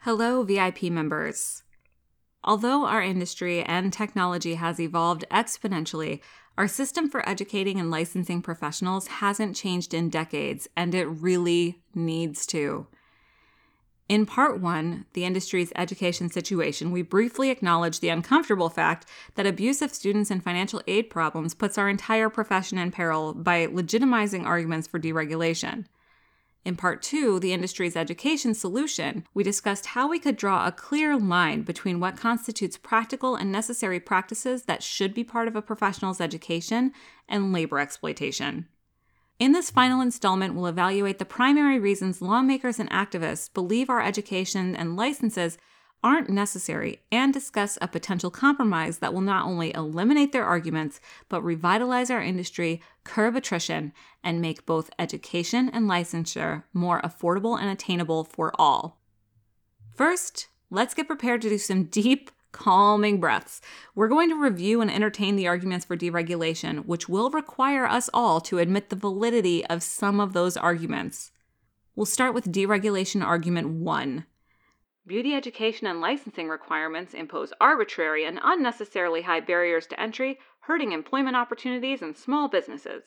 Hello, VIP members. Although our industry and technology has evolved exponentially, our system for educating and licensing professionals hasn't changed in decades, and it really needs to. In Part 1, the industry's education situation, we briefly acknowledge the uncomfortable fact that abuse of students and financial aid problems puts our entire profession in peril by legitimizing arguments for deregulation. In Part 2, the industry's education solution, we discussed how we could draw a clear line between what constitutes practical and necessary practices that should be part of a professional's education and labor exploitation. In this final installment, we'll evaluate the primary reasons lawmakers and activists believe our education and licenses aren't necessary and discuss a potential compromise that will not only eliminate their arguments, but revitalize our industry, curb attrition, and make both education and licensure more affordable and attainable for all. First, let's get prepared to do some deep, calming breaths. We're going to review and entertain the arguments for deregulation, which will require us all to admit the validity of some of those arguments. We'll start with deregulation argument 1. Beauty education and licensing requirements impose arbitrary and unnecessarily high barriers to entry, hurting employment opportunities in small businesses.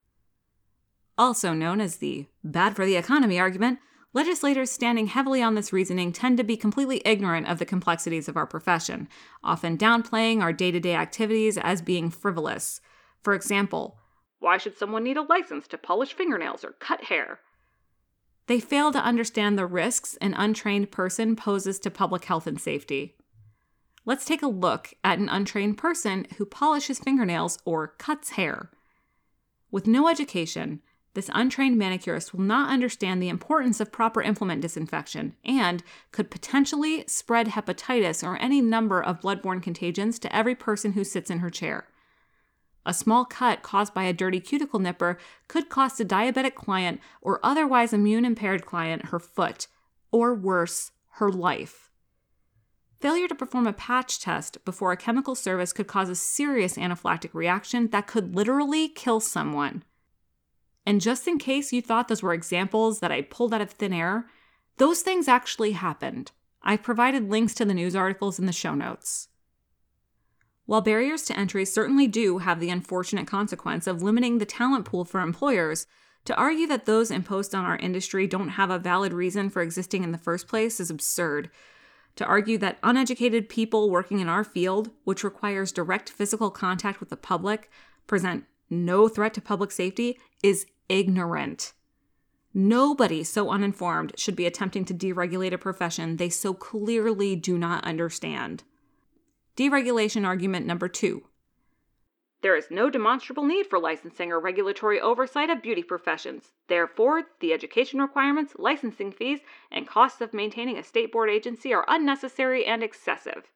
Also known as the bad for the economy argument, legislators standing heavily on this reasoning tend to be completely ignorant of the complexities of our profession, often downplaying our day-to-day activities as being frivolous. For example, why should someone need a license to polish fingernails or cut hair? They fail to understand the risks an untrained person poses to public health and safety. Let's take a look at an untrained person who polishes fingernails or cuts hair. With no education, this untrained manicurist will not understand the importance of proper implement disinfection and could potentially spread hepatitis or any number of bloodborne contagions to every person who sits in her chair. A small cut caused by a dirty cuticle nipper could cost a diabetic client or otherwise immune-impaired client her foot, or worse, her life. Failure to perform a patch test before a chemical service could cause a serious anaphylactic reaction that could literally kill someone. And just in case you thought those were examples that I pulled out of thin air, those things actually happened. I've provided links to the news articles in the show notes. While barriers to entry certainly do have the unfortunate consequence of limiting the talent pool for employers, to argue that those imposed on our industry don't have a valid reason for existing in the first place is absurd. To argue that uneducated people working in our field, which requires direct physical contact with the public, present no threat to public safety is ignorant. Nobody so uninformed should be attempting to deregulate a profession they so clearly do not understand. Deregulation argument number 2. There is no demonstrable need for licensing or regulatory oversight of beauty professions. Therefore, the education requirements, licensing fees, and costs of maintaining a state board agency are unnecessary and excessive.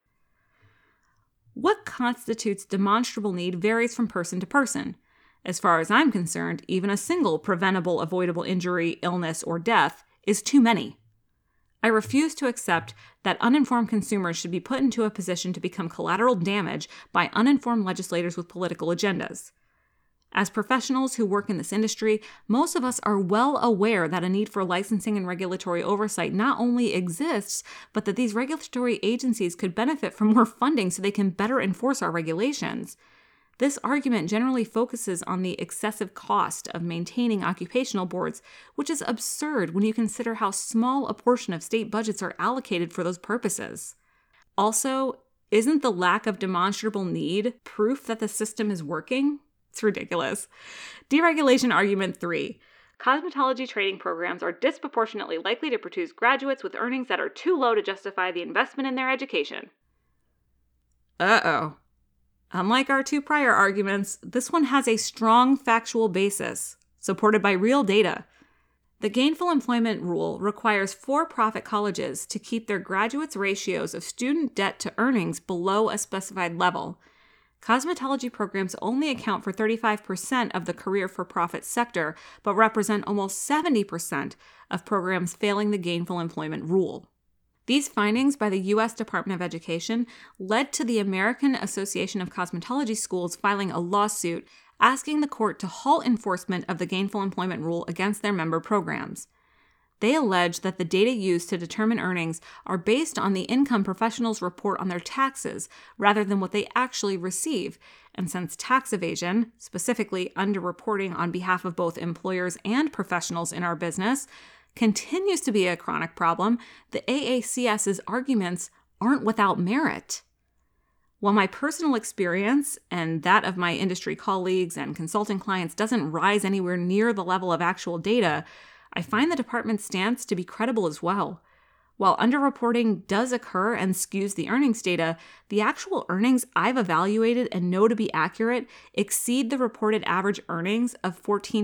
What constitutes demonstrable need varies from person to person. As far as I'm concerned, even a single preventable, avoidable injury, illness, or death is too many. I refuse to accept that uninformed consumers should be put into a position to become collateral damage by uninformed legislators with political agendas. As professionals who work in this industry, most of us are well aware that a need for licensing and regulatory oversight not only exists, but that these regulatory agencies could benefit from more funding so they can better enforce our regulations. This argument generally focuses on the excessive cost of maintaining occupational boards, which is absurd when you consider how small a portion of state budgets are allocated for those purposes. Also, isn't the lack of demonstrable need proof that the system is working? It's ridiculous. Deregulation argument 3. Cosmetology training programs are disproportionately likely to produce graduates with earnings that are too low to justify the investment in their education. Uh-oh. Unlike our 2 prior arguments, this one has a strong factual basis, supported by real data. The gainful employment rule requires for-profit colleges to keep their graduates' ratios of student debt to earnings below a specified level. Cosmetology programs only account for 35% of the career for-profit sector, but represent almost 70% of programs failing the gainful employment rule. These findings by the U.S. Department of Education led to the American Association of Cosmetology Schools filing a lawsuit asking the court to halt enforcement of the gainful employment rule against their member programs. They allege that the data used to determine earnings are based on the income professionals report on their taxes rather than what they actually receive. And since tax evasion, specifically underreporting on behalf of both employers and professionals in our business, continues to be a chronic problem, the AACS's arguments aren't without merit. While my personal experience and that of my industry colleagues and consulting clients doesn't rise anywhere near the level of actual data, I find the department's stance to be credible as well. While underreporting does occur and skews the earnings data, the actual earnings I've evaluated and know to be accurate exceed the reported average earnings of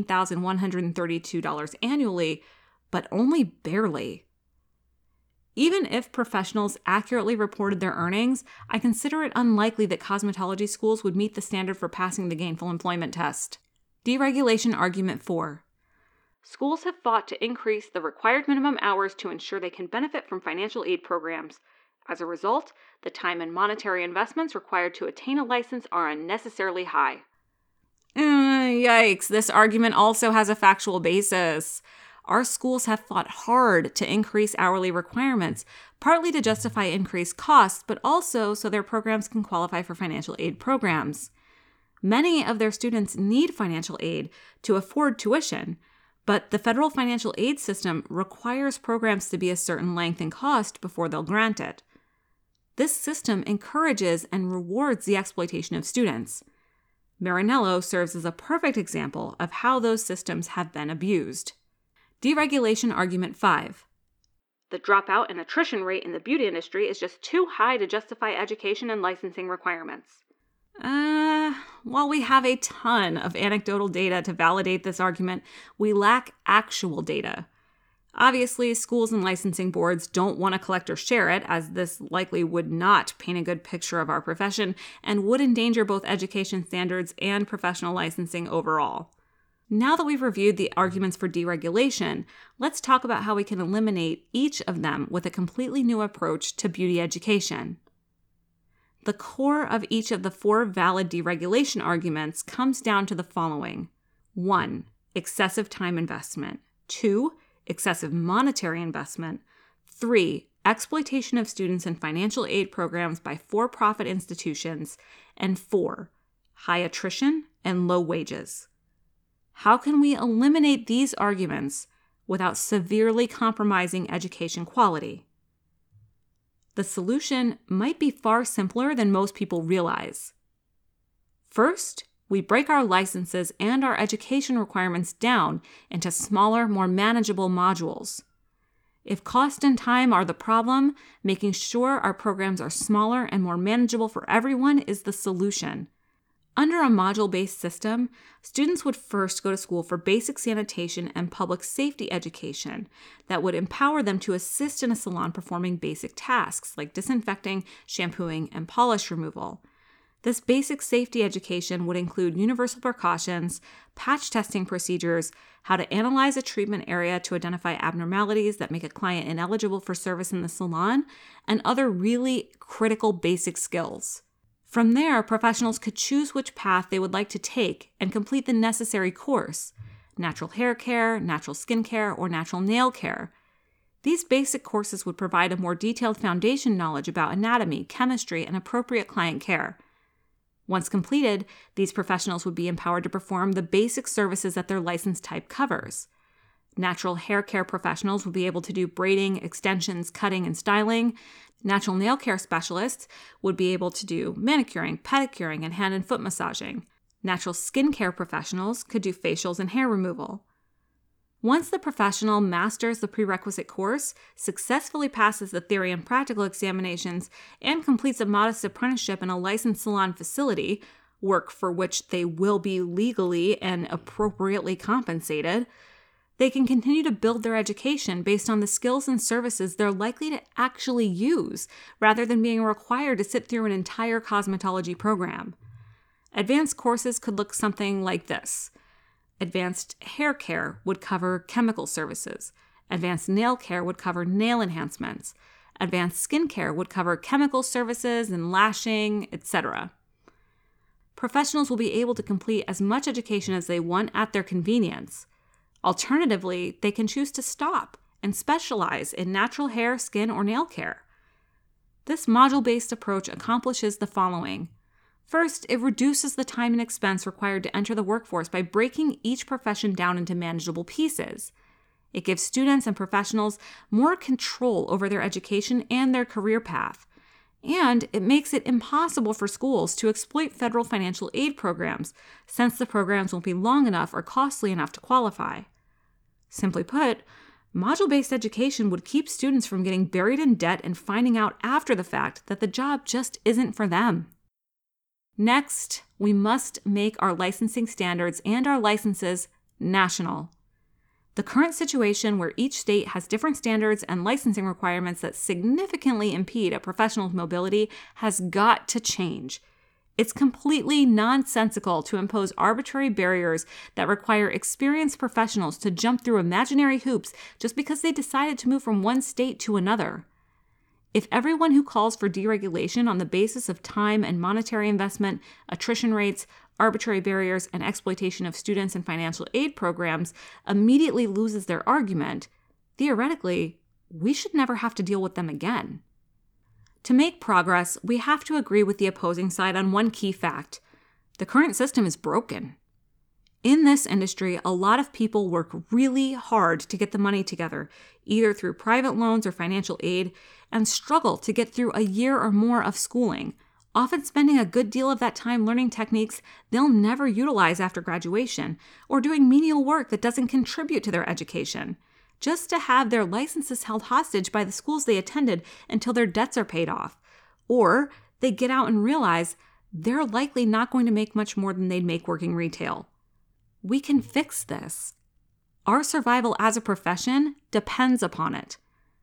$14,132 annually, but only barely. Even if professionals accurately reported their earnings, I consider it unlikely that cosmetology schools would meet the standard for passing the gainful employment test. Deregulation Argument 4. Schools have fought to increase the required minimum hours to ensure they can benefit from financial aid programs. As a result, the time and monetary investments required to attain a license are unnecessarily high. Yikes, this argument also has a factual basis. Our schools have fought hard to increase hourly requirements, partly to justify increased costs, but also so their programs can qualify for financial aid programs. Many of their students need financial aid to afford tuition, but the federal financial aid system requires programs to be a certain length and cost before they'll grant it. This system encourages and rewards the exploitation of students. Marinello serves as a perfect example of how those systems have been abused. Deregulation Argument 5. The dropout and attrition rate in the beauty industry is just too high to justify education and licensing requirements. While we have a ton of anecdotal data to validate this argument, we lack actual data. Obviously, schools and licensing boards don't want to collect or share it, as this likely would not paint a good picture of our profession and would endanger both education standards and professional licensing overall. Now that we've reviewed the arguments for deregulation, let's talk about how we can eliminate each of them with a completely new approach to beauty education. The core of each of the 4 valid deregulation arguments comes down to the following. 1. Excessive time investment. 2. Excessive monetary investment. 3. Exploitation of students in financial aid programs by for-profit institutions. And 4. High attrition and low wages. How can we eliminate these arguments without severely compromising education quality? The solution might be far simpler than most people realize. First, we break our licenses and our education requirements down into smaller, more manageable modules. If cost and time are the problem, making sure our programs are smaller and more manageable for everyone is the solution. Under a module-based system, students would first go to school for basic sanitation and public safety education that would empower them to assist in a salon performing basic tasks like disinfecting, shampooing, and polish removal. This basic safety education would include universal precautions, patch testing procedures, how to analyze a treatment area to identify abnormalities that make a client ineligible for service in the salon, and other really critical basic skills. From there, professionals could choose which path they would like to take and complete the necessary course: natural hair care, natural skin care, or natural nail care. These basic courses would provide a more detailed foundation knowledge about anatomy, chemistry, and appropriate client care. Once completed, these professionals would be empowered to perform the basic services that their license type covers. Natural hair care professionals would be able to do braiding, extensions, cutting, and styling. Natural nail care specialists would be able to do manicuring, pedicuring, and hand and foot massaging. Natural skin care professionals could do facials and hair removal. Once the professional masters the prerequisite course, successfully passes the theory and practical examinations, and completes a modest apprenticeship in a licensed salon facility, work for which they will be legally and appropriately compensated, they can continue to build their education based on the skills and services they're likely to actually use, rather than being required to sit through an entire cosmetology program. Advanced courses could look something like this. Advanced hair care would cover chemical services. Advanced nail care would cover nail enhancements. Advanced skin care would cover chemical services and lashing, etc. Professionals will be able to complete as much education as they want at their convenience. Alternatively, they can choose to stop and specialize in natural hair, skin, or nail care. This module-based approach accomplishes the following. First, it reduces the time and expense required to enter the workforce by breaking each profession down into manageable pieces. It gives students and professionals more control over their education and their career path. And it makes it impossible for schools to exploit federal financial aid programs, since the programs won't be long enough or costly enough to qualify. Simply put, module-based education would keep students from getting buried in debt and finding out after the fact that the job just isn't for them. Next, we must make our licensing standards and our licenses national. The current situation where each state has different standards and licensing requirements that significantly impede a professional's mobility has got to change. It's completely nonsensical to impose arbitrary barriers that require experienced professionals to jump through imaginary hoops just because they decided to move from one state to another. If everyone who calls for deregulation on the basis of time and monetary investment, attrition rates, arbitrary barriers, and exploitation of students and financial aid programs immediately loses their argument, theoretically, we should never have to deal with them again. To make progress, we have to agree with the opposing side on one key fact. The current system is broken. In this industry, a lot of people work really hard to get the money together, either through private loans or financial aid, and struggle to get through a year or more of schooling, often spending a good deal of that time learning techniques they'll never utilize after graduation, or doing menial work that doesn't contribute to their education, just to have their licenses held hostage by the schools they attended until their debts are paid off. Or they get out and realize they're likely not going to make much more than they'd make working retail. We can fix this. Our survival as a profession depends upon it.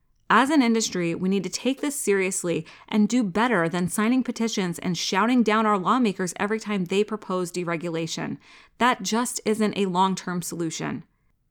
As an industry, we need to take this seriously and do better than signing petitions and shouting down our lawmakers every time they propose deregulation. That just isn't a long-term solution.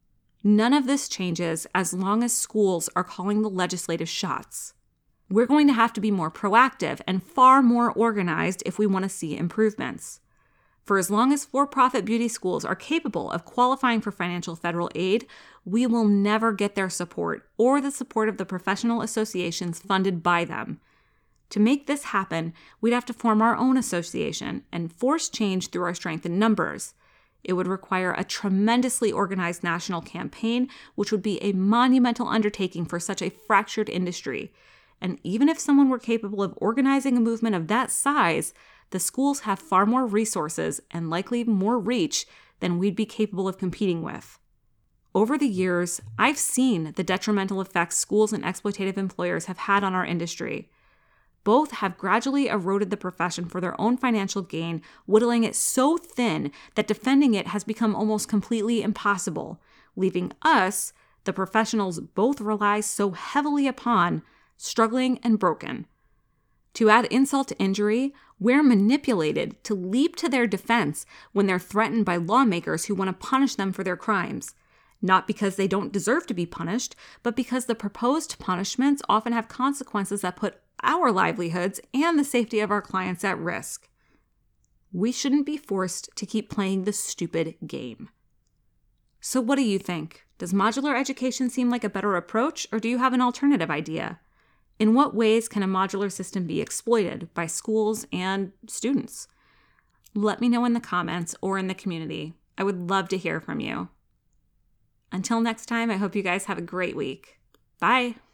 None of this changes as long as schools are calling the legislative shots. We're going to have to be more proactive and far more organized if we want to see improvements. For as long as for-profit beauty schools are capable of qualifying for financial federal aid, we will never get their support or the support of the professional associations funded by them. To make this happen, we'd have to form our own association and force change through our strength in numbers. It would require a tremendously organized national campaign, which would be a monumental undertaking for such a fractured industry. And even if someone were capable of organizing a movement of that size, the schools have far more resources and likely more reach than we'd be capable of competing with. Over the years, I've seen the detrimental effects schools and exploitative employers have had on our industry. Both have gradually eroded the profession for their own financial gain, whittling it so thin that defending it has become almost completely impossible, leaving us, the professionals both rely so heavily upon, struggling and broken. To add insult to injury, we're manipulated to leap to their defense when they're threatened by lawmakers who want to punish them for their crimes. Not because they don't deserve to be punished, but because the proposed punishments often have consequences that put our livelihoods and the safety of our clients at risk. We shouldn't be forced to keep playing this stupid game. So what do you think? Does modular education seem like a better approach, or do you have an alternative idea? In what ways can a modular system be exploited by schools and students? Let me know in the comments or in the community. I would love to hear from you. Until next time, I hope you guys have a great week. Bye.